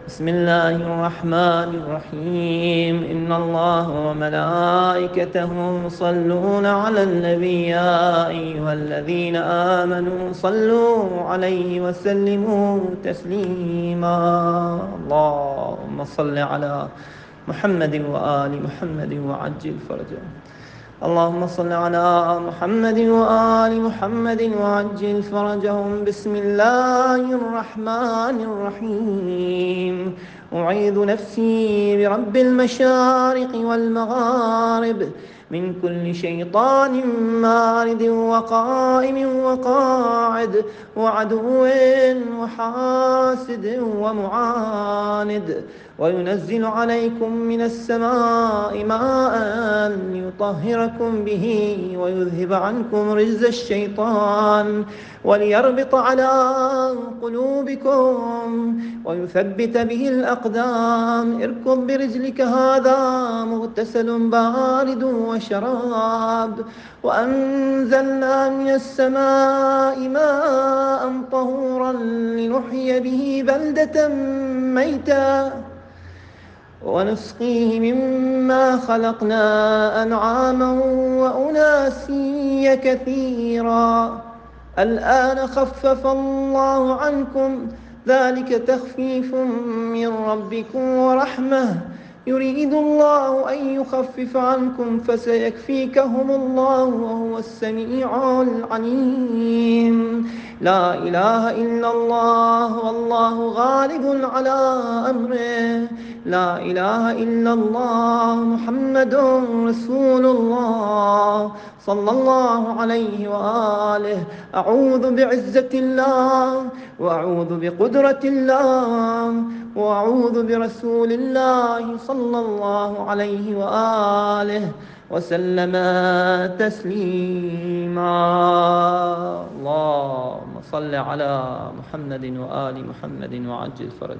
بسم الله الرحمن الرحيم. إن الله وملائكته يصلون على النبي يا أيها الذين آمنوا صلوا عليه وسلموا تسليما. اللهم صل على محمد وآل محمد وعجل فرجهم. اللهم صل على محمد وآل محمد وعجل فرجهم. بسم الله الرحمن الرحيم. أعيذ نفسي برب المشارق والمغارب من كل شيطان مارد وقائم وقاعد وعدو وحاسد ومعاند، وينزل عليكم من السماء ماء ليطهركم به ويذهب عنكم رجز الشيطان وليربط على قلوبكم ويثبت به الأقدام. اركض برجلك هذا مغتسل بارد وشراب. وأنزلنا من السماء ماء طهورا لنحيي به بلدة ميتا ونسقيه مما خلقنا أنعاما وأناسيا كثيرا. الآن خفف الله عنكم، ذلك تخفيف من ربكم ورحمة. يريد الله أن يخفف عنكم فسيكفيكهم الله وهو السميع العليم. لا إله إلا الله والله غالب على أمره. لا إله إلا الله محمد رسول الله صلى الله عليه وآله. أعوذ بعزة الله وأعوذ بقدرة الله وأعوذ برسول الله صلى الله عليه وآله وسلم تسليما. اللهم صل على محمد وآل محمد وعجل فرجهم.